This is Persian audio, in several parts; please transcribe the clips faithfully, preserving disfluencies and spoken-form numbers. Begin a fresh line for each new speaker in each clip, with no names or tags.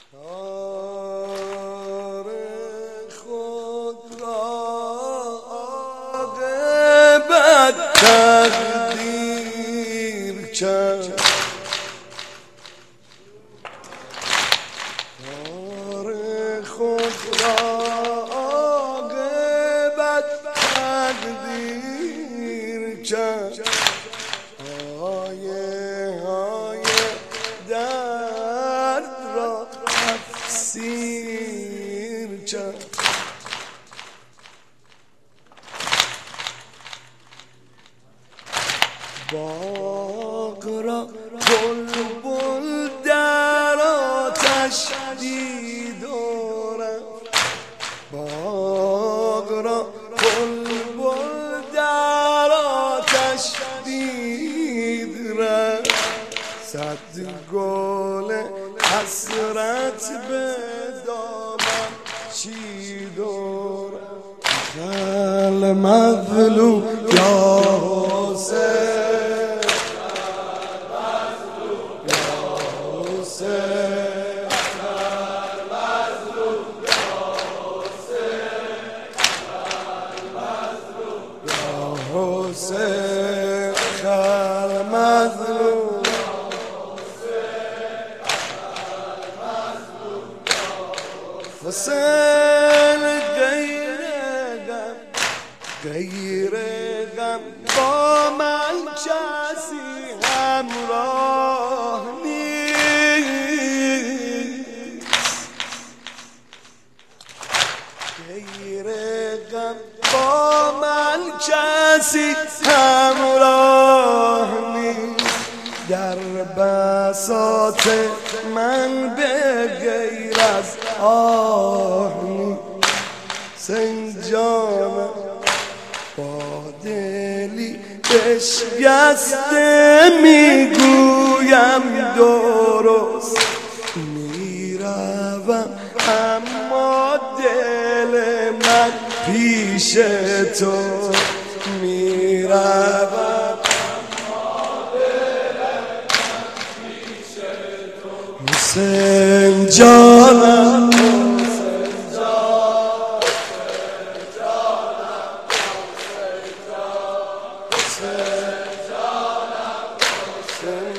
کار خود را عاقبت تقدیر کرد، کار خود را عاقبت تقدیر کرد. آیه های درد را تفسیر کرد. باغ را بلبل در آتش دید و رفت، باغ را بلبل در آتش دید رفت. صد گل حسرت به دامن چید و رفت. خل مظلوم یا حسین، یا حسین، یا حسین، خل مظلوم حسین. غیر غم غیر غم با من کسی همراه نیست، غیر غم با من کسی همراه نیست. در بساط من به غیر از آه نیست. سنجانم با دلی بشکسته میگویم درست میروم، اما دل من پیش تو میروم، حسین جانم، حسین جانم، حسین جانم، حسین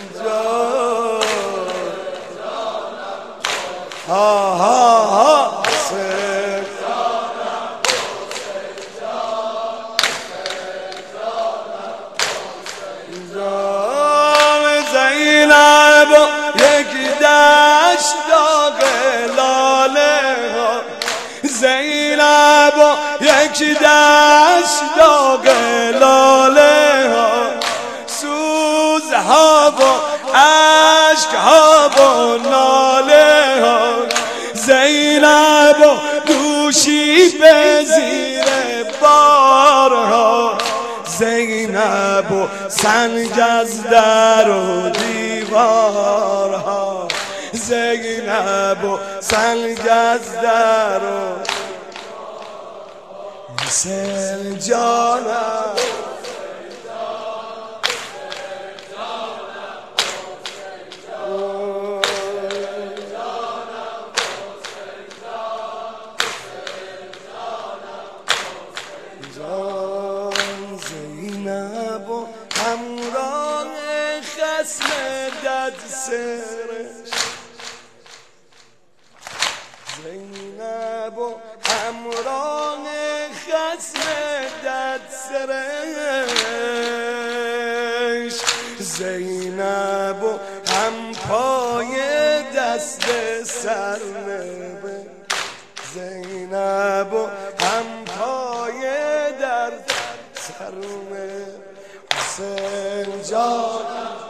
جانم، ها ها ها، حسین جانم، حسین جانم، زینب یک دشت داغ لاله ها، زینب یک دشت داغ لاله ها، سوزها و عشقها و ناله ها، زینب دوشی به زیر بارها، زینب و سنگ از در و دیوارها، زینب و سنگ از در و حسین جانم، زینب و همراه خصم دد سرش، زینب و همراه خصم دد سرش، زینب و هم پای دست سرنبه، زینب و هم پای در سرنبه. حسین جان